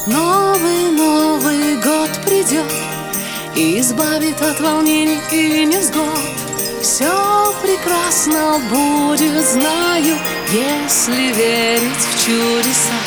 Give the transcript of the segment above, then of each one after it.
Новый год придет и избавит от волнений и невзгод. Все прекрасно будет, знаю, если верить в чудеса.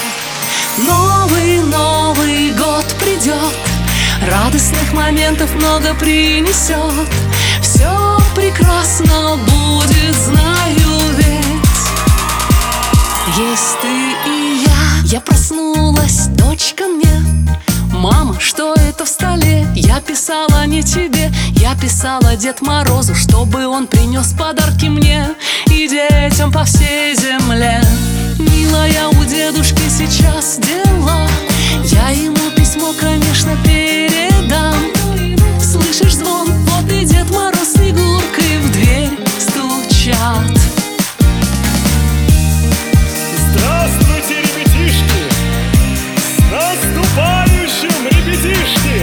Новый год придет, радостных моментов много принесет. Все прекрасно будет, знаю, ведь есть ты и я проснулась, дочка мне: мама, что это в столе? Я писала не тебе, я писала Дед Морозу, чтобы он принес подарки мне и детям по всей земле. Милая, у дедушки сейчас дела, я ему письмо, конечно, передам. Слышишь звон? Вот и Дед Мороз с Снегуркой в дверь стучат. Здравствуйте, ребятишки! С наступающим, ребятишки!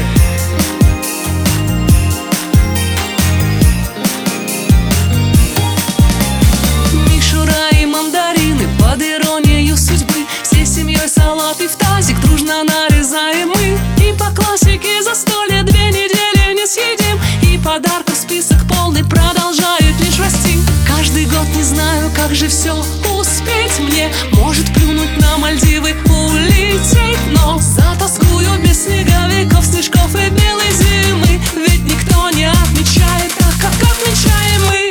Мишура и мандарины под иронией судьбы, всей семьей салаты в тазик дружно нарезаем мы. И по классике застолье 2 недели не съедим, и подарков список полный продолжает лишь расти. Каждый год не знаю, как же все успеть мне. Может плюнуть на Мальдивы, улететь, но затоскую без снеговиков, снежков и белой зимы. Ведь никто не отмечает так, как отмечаем мы.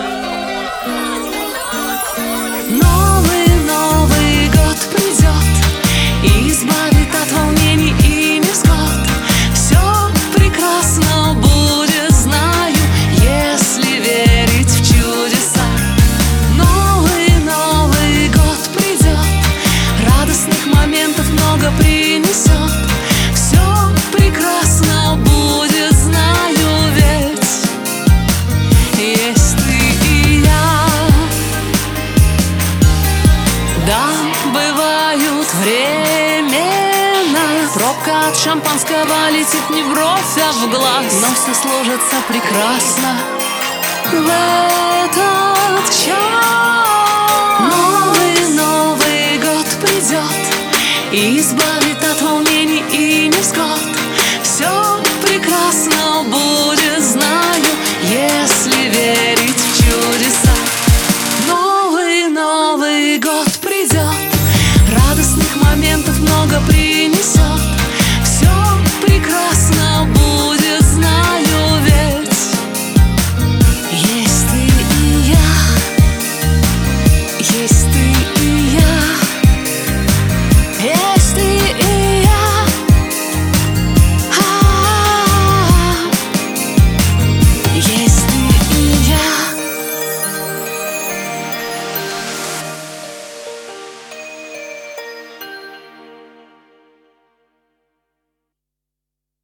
Новый год придет и избавит от волнений и невзгод. Все прекрасно будет, знаю, если верить в чудеса. Новый год придет, радостных моментов много принесет. Все прекрасно будет, знаю, ведь есть ты и я. Да, бывают времена, пробка от шампанского летит не в бровь, а в глаз, но все сложится прекрасно в этот час.